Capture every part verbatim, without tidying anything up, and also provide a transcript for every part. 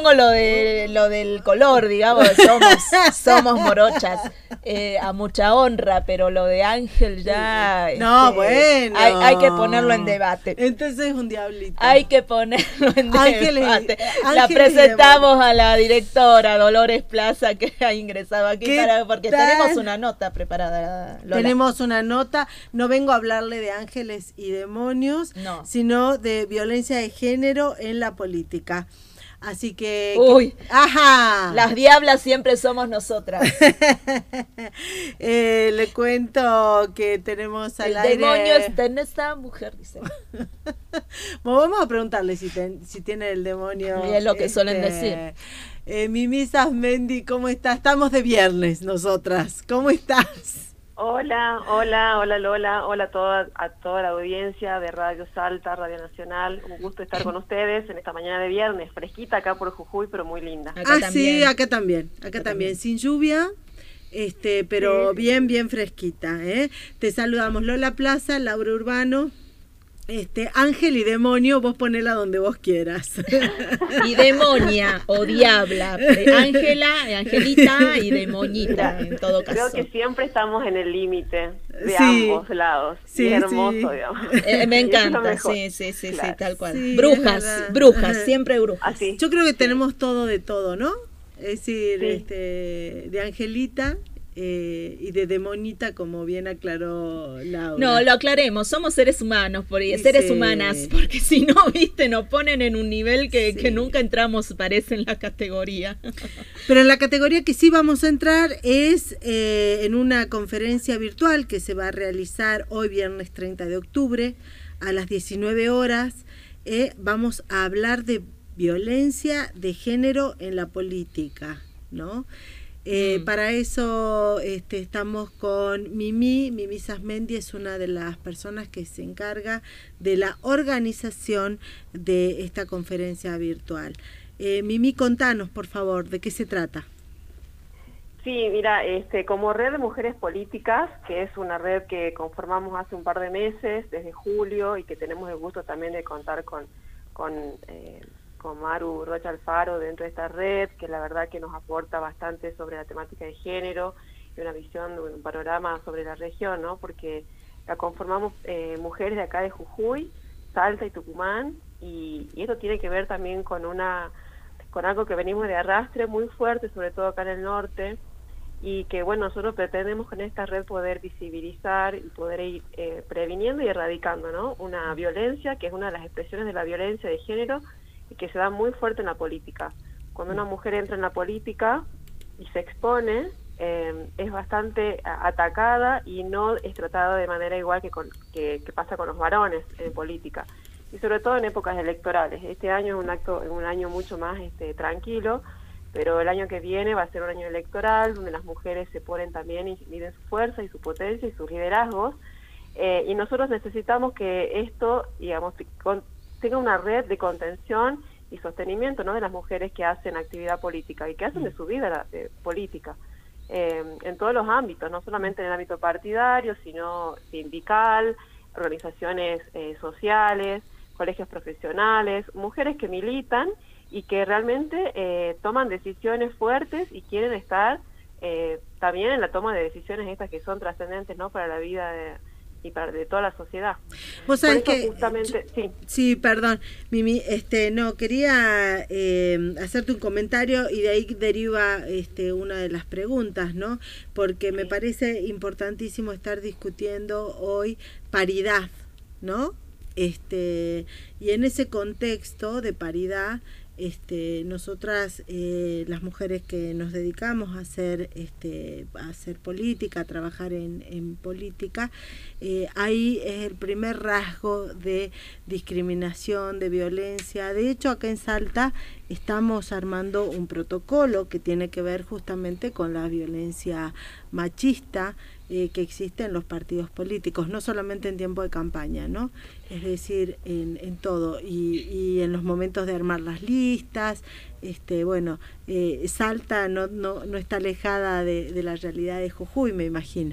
tenemos lo de lo del color, digamos, somos, somos morochas, eh, a mucha honra, pero lo de Ángel ya... No, este, bueno. Hay, hay que ponerlo en debate. Entonces es un diablito. Hay que ponerlo en Ángeles, debate. Ángeles La presentamos a la directora Dolores Plaza, que ha ingresado aquí, para, porque tal? tenemos una nota preparada, Lola. Tenemos una nota, no vengo a hablarle de ángeles y demonios, no. sino de violencia de género en la política. Así que... Uy, que, ajá. Las diablas siempre somos nosotras. eh, le cuento que tenemos al El aire... demonio está en esta mujer, dice. Bueno, vamos a preguntarle si, ten, si tiene el demonio. Y es lo que este, suelen decir. Eh, Mimi Sasmendi, ¿cómo estás? Estamos de viernes nosotras. ¿Cómo estás? Hola, hola, hola Lola, hola a toda, a toda la audiencia de Radio Salta, Radio Nacional. Un gusto estar con ustedes en esta mañana de viernes, fresquita acá por Jujuy, pero muy linda. Acá ah, también. sí, acá también, acá, acá también. también, sin lluvia, este, pero sí, bien, bien fresquita, ¿eh? Te saludamos Lola Plaza, Laura Urbano. Este, Ángel y demonio, vos ponela donde vos quieras. Y demonia o diabla, Ángela, Angelita y demonita, en todo caso. Creo que siempre estamos en el límite de sí, ambos lados. Sí, es hermoso, sí. digamos. Eh, me encanta, sí, sí, sí, claro. sí, tal cual. Sí, brujas, brujas, siempre brujas. Así. Yo creo que sí. tenemos todo de todo, ¿no? Es decir, sí. este, de Angelita. Eh, y de demonita, como bien aclaró Laura. No, lo aclaremos, somos seres humanos, por, seres sí. humanas, porque si no, viste, nos ponen en un nivel que, sí. que nunca entramos, parece, en la categoría. Pero en la categoría que sí vamos a entrar es eh, en una conferencia virtual que se va a realizar hoy, viernes treinta de octubre, a las diecinueve horas. Eh, vamos a hablar de violencia de género en la política, ¿no? Eh, mm. Para eso este, estamos con Mimi. Mimi Sasmendi es una de las personas que se encarga de la organización de esta conferencia virtual. Eh, Mimi, contanos, por favor, ¿de qué se trata? Sí, mira, este, como Red de Mujeres Políticas, que es una red que conformamos hace un par de meses, desde julio, y que tenemos el gusto también de contar con... con eh, con Maru Rocha Alfaro dentro de esta red, que la verdad que nos aporta bastante sobre la temática de género y una visión, un panorama sobre la región, ¿no? Porque la conformamos eh, mujeres de acá de Jujuy, Salta y Tucumán, y, y esto tiene que ver también con una con algo que venimos de arrastre muy fuerte, sobre todo acá en el norte, y que bueno, nosotros pretendemos con esta red poder visibilizar y poder ir eh, previniendo y erradicando, ¿no? Una violencia, que es una de las expresiones de la violencia de género, y que se da muy fuerte en la política. Cuando una mujer entra en la política y se expone, eh, es bastante atacada y no es tratada de manera igual que, con, que, que pasa con los varones en política. Y sobre todo en épocas electorales. Este año es un, acto, un año mucho más este, tranquilo, pero el año que viene va a ser un año electoral, donde las mujeres se ponen también y miden su fuerza y su potencia y sus liderazgos. Eh, y nosotros necesitamos que esto, digamos, con, tenga una red de contención y sostenimiento, ¿no?, de las mujeres que hacen actividad política y que hacen de su vida eh, política, eh, en todos los ámbitos, no solamente en el ámbito partidario, sino sindical, organizaciones eh, sociales, colegios profesionales, mujeres que militan y que realmente eh, toman decisiones fuertes y quieren estar eh, también en la toma de decisiones estas que son trascendentes, ¿no?, para la vida de y para de toda la sociedad. Vos sabés que justamente, yo, sí. sí, perdón, Mimi, este, no, quería eh, hacerte un comentario y de ahí deriva este, una de las preguntas, ¿no? Porque sí. me parece importantísimo estar discutiendo hoy paridad, ¿no? Este, y en ese contexto de paridad, este, nosotras, eh, las mujeres que nos dedicamos a hacer, este, a hacer política, a trabajar en, en política, eh, ahí es el primer rasgo de discriminación, de violencia. De hecho, acá en Salta estamos armando un protocolo que tiene que ver justamente con la violencia machista eh, que existe en los partidos políticos, no solamente en tiempo de campaña, ¿no? Es decir, en, en todo, y, y en los momentos de armar las listas. Este, bueno, eh, Salta no, no, no está alejada de, de la realidad de Jujuy, me imagino.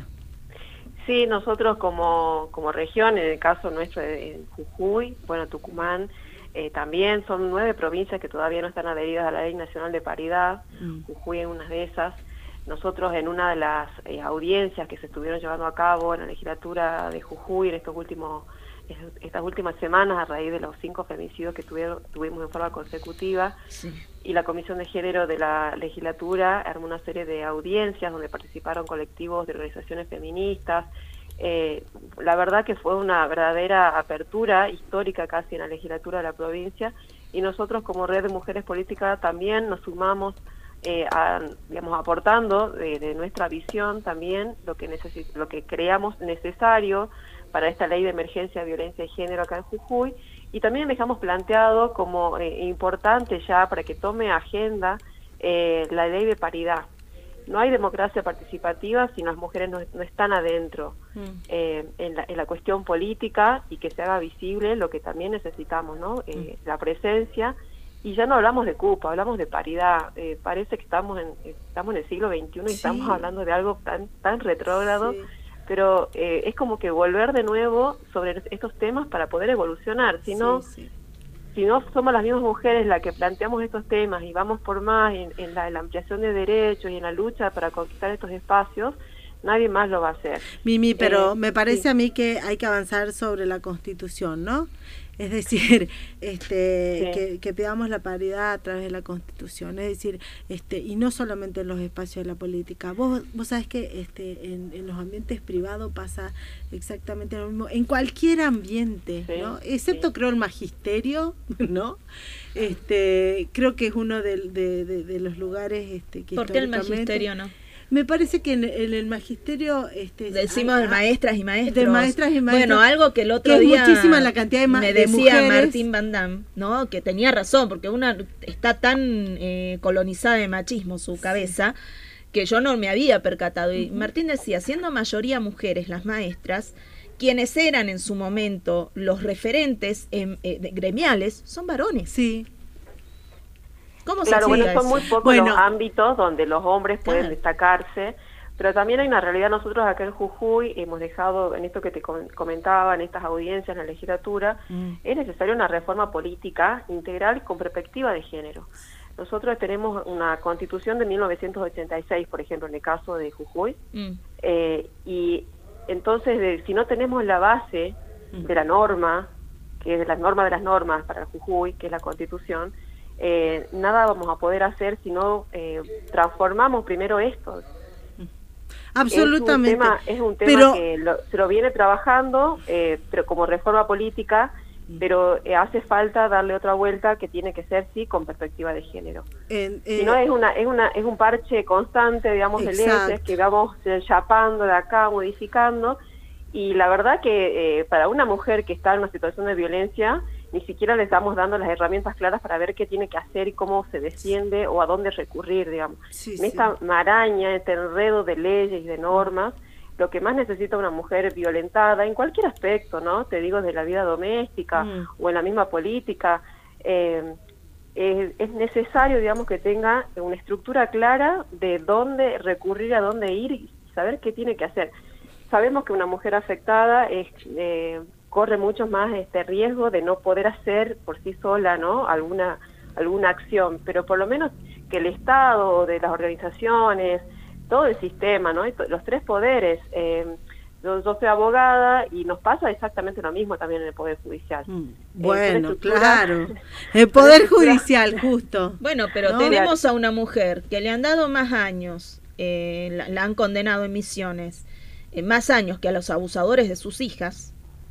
Sí, nosotros como, como región, en el caso nuestro de Jujuy, bueno, Tucumán, eh, también son nueve provincias que todavía no están adheridas a la Ley Nacional de Paridad, mm. Jujuy en una de esas. Nosotros en una de las eh, audiencias que se estuvieron llevando a cabo en la legislatura de Jujuy en estos últimos, estas últimas semanas a raíz de los cinco femicidios que tuvieron, tuvimos en forma consecutiva, sí. y la Comisión de Género de la legislatura armó una serie de audiencias donde participaron colectivos de organizaciones feministas. Eh, la verdad que fue una verdadera apertura histórica casi en la legislatura de la provincia, y nosotros como Red de Mujeres Políticas también nos sumamos eh, a, digamos, aportando de, de nuestra visión también lo que necesit lo que creamos necesario para esta ley de emergencia de violencia de género acá en Jujuy, y también dejamos planteado como eh, importante ya para que tome agenda eh, la ley de paridad. No hay democracia participativa si las mujeres no, no están adentro mm. eh, en, la, en la cuestión política, y que se haga visible lo que también necesitamos, ¿no? Eh, mm. La presencia, y ya no hablamos de cupo, hablamos de paridad. Eh, parece que estamos en estamos en el siglo veintiuno y sí. estamos hablando de algo tan tan retrógrado, sí. pero eh, es como que volver de nuevo sobre estos temas para poder evolucionar, si no... Sí, sí. Si no somos las mismas mujeres las que planteamos estos temas y vamos por más en, en, la, en la ampliación de derechos y en la lucha para conquistar estos espacios, nadie más lo va a hacer. Mimi, pero eh, me parece sí. a mí que hay que avanzar sobre la Constitución, ¿no? Es decir, este, sí. que, que pidamos la paridad a través de la Constitución, es decir, este, y no solamente en los espacios de la política. Vos, vos sabés que este, en, en los ambientes privados pasa exactamente lo mismo, en cualquier ambiente, sí, ¿no? Excepto sí. creo el magisterio, ¿no? Este, creo que es uno de, de, de, de los lugares este, que ¿Por qué el magisterio no? Me parece que en, en el magisterio este, decimos hay, de maestras y maestros. De maestras y maestros. Bueno, algo que el otro que día es muchísima la cantidad de, ma me de decía mujeres. Martín Van Dam, ¿no? Que tenía razón, porque una está tan eh, colonizada de machismo su cabeza, sí. que yo no me había percatado. Y uh-huh. Martín decía, siendo mayoría mujeres las maestras, quienes eran en su momento los referentes en, eh, gremiales son varones. Sí. ¿Cómo se claro, bueno, son muy pocos bueno. los ámbitos donde los hombres pueden ah. destacarse, pero también hay una realidad. Nosotros acá en Jujuy hemos dejado, en esto que te comentaba, en estas audiencias en la legislatura, mm. es necesaria una reforma política integral con perspectiva de género. Nosotros tenemos una constitución de mil novecientos ochenta y seis, por ejemplo, en el caso de Jujuy, mm. eh, y entonces de, si no tenemos la base mm. de la norma, que es la norma de las normas para Jujuy, que es la constitución, Eh, nada vamos a poder hacer si no eh, transformamos primero esto. Absolutamente. Es un tema, es un tema pero, que lo, se lo viene trabajando, eh, pero como reforma política, pero eh, hace falta darle otra vuelta que tiene que ser sí con perspectiva de género. En, eh, si no es una es una es un parche constante, digamos, de leyes que vamos eh, chapando de acá, modificando, y la verdad que eh, para una mujer que está en una situación de violencia ni siquiera le estamos dando las herramientas claras para ver qué tiene que hacer y cómo se defiende o a dónde recurrir, digamos. Sí, en sí. esta maraña, este enredo de leyes y de normas, lo que más necesita una mujer violentada, en cualquier aspecto, ¿no? Te digo, de la vida doméstica mm. o en la misma política, eh, es, es necesario, digamos, que tenga una estructura clara de dónde recurrir, a dónde ir y saber qué tiene que hacer. Sabemos que una mujer afectada es... Eh, corre mucho más este riesgo de no poder hacer por sí sola, ¿no? alguna alguna acción, pero por lo menos que el Estado, de las organizaciones, todo el sistema, ¿no? Los tres poderes, eh, yo, yo soy abogada y nos pasa exactamente lo mismo también en el Poder Judicial. Mm, bueno, eh, claro, el Poder Judicial, justo. Bueno, pero ¿no? tenemos a una mujer que le han dado más años, eh, la, la han condenado en Misiones, eh, más años que a los abusadores de sus hijas,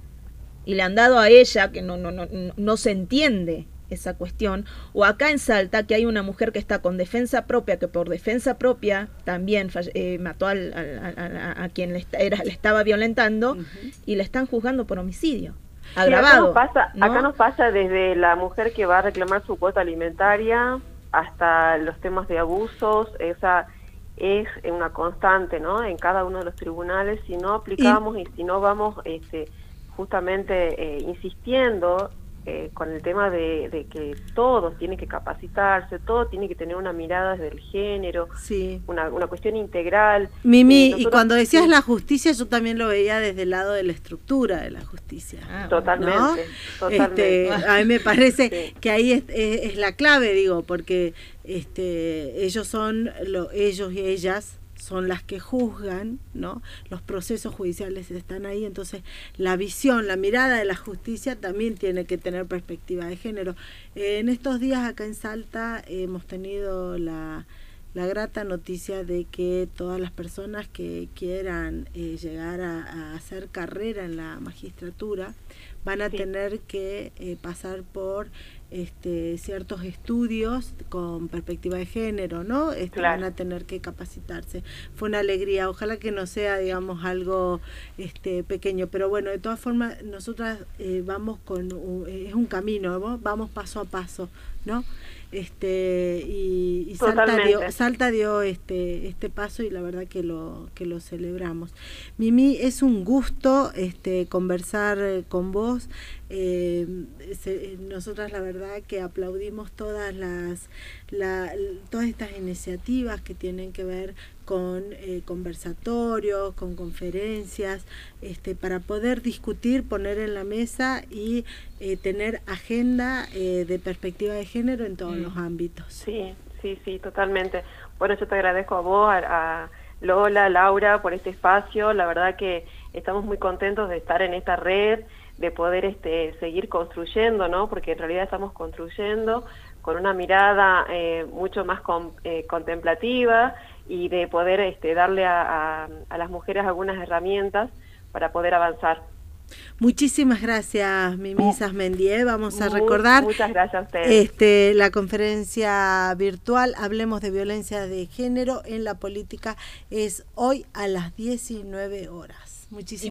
y le han dado a ella, que no, no, no, no se entiende esa cuestión, o acá en Salta, que hay una mujer que está con defensa propia, que por defensa propia también eh, mató al, al, a, a quien le, era, le estaba violentando, uh-huh. y le están juzgando por homicidio agravado. Sí, acá, nos pasa, ¿no? acá nos pasa desde la mujer que va a reclamar su cuota alimentaria hasta los temas de abusos. Esa es una constante, ¿no? En cada uno de los tribunales. Si no aplicamos y, y si no vamos... este justamente eh, insistiendo eh, con el tema de, de que todos tienen que capacitarse, todo tiene que tener una mirada desde el género, sí. una, una cuestión integral. Mimi, eh, nosotros, y cuando decías sí. la justicia, yo también lo veía desde el lado de la estructura de la justicia. Ah, totalmente, ¿no? totalmente. Este, a mí me parece sí. que ahí es, es, es la clave, digo, porque este, ellos son, lo, ellos y ellas son las que juzgan, ¿no? Los procesos judiciales están ahí, entonces la visión, la mirada de la justicia también tiene que tener perspectiva de género. Eh, en estos días acá en Salta eh, hemos tenido la, la grata noticia de que todas las personas que quieran eh, llegar a, a hacer carrera en la magistratura van a sí. tener que eh, pasar por este, ciertos estudios con perspectiva de género, ¿no? Este, claro. Van a tener que capacitarse. Fue una alegría, ojalá que no sea, digamos, algo este, pequeño, pero bueno, de todas formas, nosotras eh, vamos con, un, es un camino, ¿no? Vamos paso a paso, ¿no? Este y, y Salta dio, Salta dio este este paso y la verdad que lo que lo celebramos. Mimi, es un gusto este conversar con vos. Eh, se, nosotras la verdad que aplaudimos todas las la, todas estas iniciativas que tienen que ver con eh, conversatorios, con conferencias, este, para poder discutir, poner en la mesa y eh, tener agenda eh, de perspectiva de género en todos mm. los ámbitos. Sí, sí, sí, totalmente. Por eso te agradezco a vos, a, a Lola, Laura, por este espacio. La verdad que estamos muy contentos de estar en esta red, de poder este, seguir construyendo, ¿no? Porque en realidad estamos construyendo con una mirada eh, mucho más con, eh, contemplativa y de poder este, darle a, a, a las mujeres algunas herramientas para poder avanzar. Muchísimas gracias, Mimi Sasmendie. Vamos a recordar muchas gracias a ustedes. Este, la conferencia virtual Hablemos de Violencia de Género en la Política es hoy a las diecinueve horas. Muchísimas